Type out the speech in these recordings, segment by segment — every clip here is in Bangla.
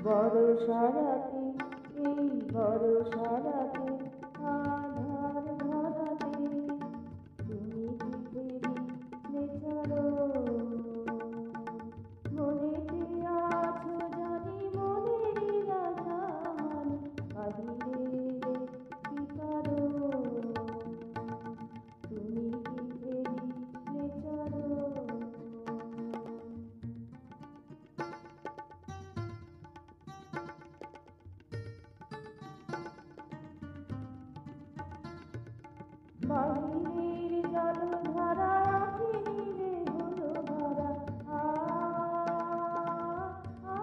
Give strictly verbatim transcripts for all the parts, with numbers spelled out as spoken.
বরষা রাতে, এই বরষা রাতে, আধার ধরাতে তুমি কি ফিরিলে চলো। মনেতে আছো জানি, মনেরই রাজা মানি, বাহিরে এলে কি পারো। তুমি কি ফিরিলে চলো। বাহিরের জলধারা আঁখি নীলে হলো ভরা। আ আ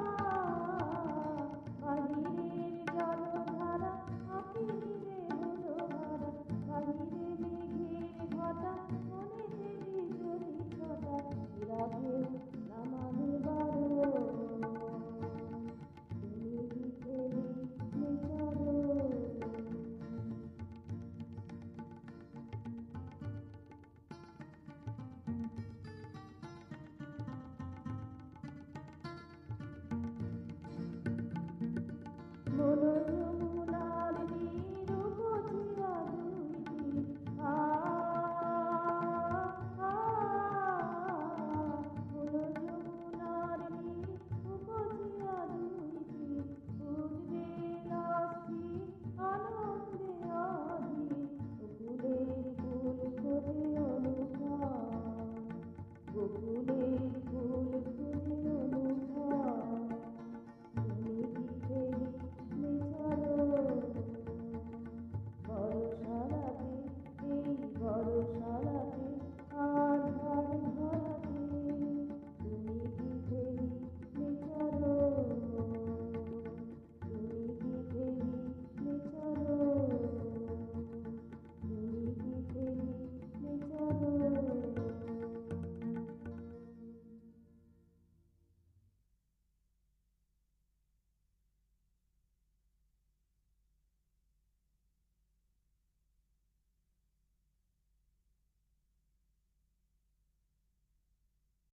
বাহিরের জলধারা আঁখি নীলে হলো ভরা। বাহিরে মেঘের ঘটা, মনেতে বিজলি ছটা। এরা কেউ নামালে বারো, তুমি কি ফেলিলে চলো।